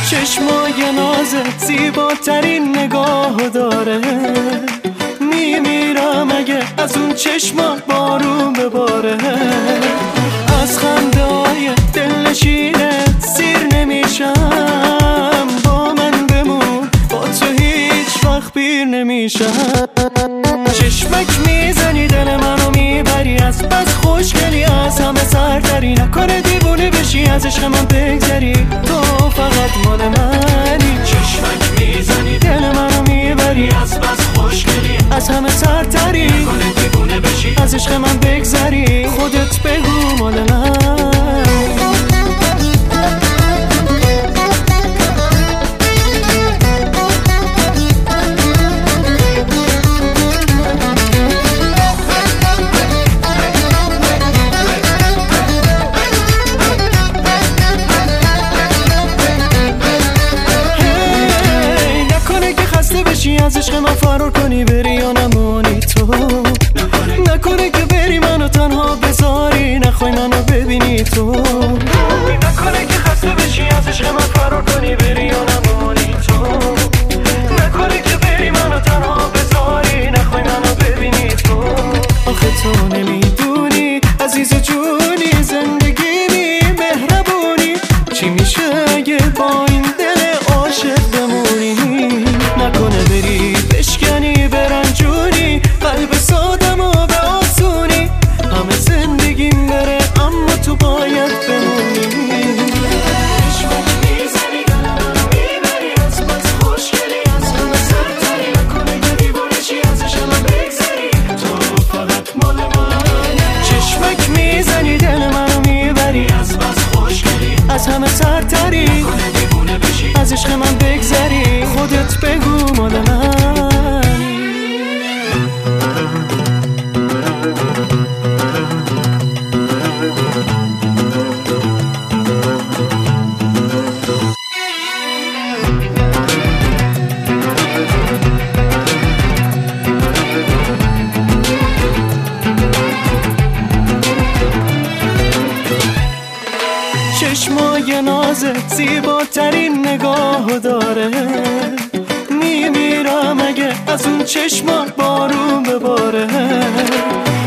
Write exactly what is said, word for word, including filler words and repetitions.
چشمای نازت زیباترین نگاه داره، میمیرم اگه از اون چشما بارون بباره. از خنده های دلنشینت سیر نمیشم، با من بمون با تو هیچ وقت پیر نمیشم. چشمک میزنی دل منو میبری، از بس خوشگلی از همه سرتری. نکنه دیوونه بشی از عشق من بگذری، تو فقط مال منی. چشمک میزنی دل منو میبری، از بس خوشگلی از همه سرتری. نکنه دیوونه بشی از عشق من بگذری، خودت بگو مال من. از عشق من فرار کنی بری یا نمانی تو، نکنه که بری منو تنها بذاری، نخوای منو ببینی تو. نکنه که خسته بشی از عشق من فرار کنی بری یا نمانی تو، نکنه که بری منو تنها بذاری، نخوای منو ببینی تو. آخه تو نمیدونی عزیز جونی، زندگیمی مهربونی، چی میشه اگه با این دل عاشق بمونی. نکنه بری بشکنی برنجونی، قلب سادم و به آسونی، همه زندگیم بره اما تو باید بمونی. چشمک میزنی دل منو میبری، از بس خوشگلی از همه سرتری. نکنه که دیوونه شی از عشق من بگذری، تو فقط مال منی. چشمک میزنی دل منو میبری، از بس خوشگلی از همه سرتری. نکنه دیوونه بشی از عشق من بگذری، خودت بگو مال من. چشمای نازت زیباترین نگاه داره، میمیرم اگه از اون چشما بارون بباره.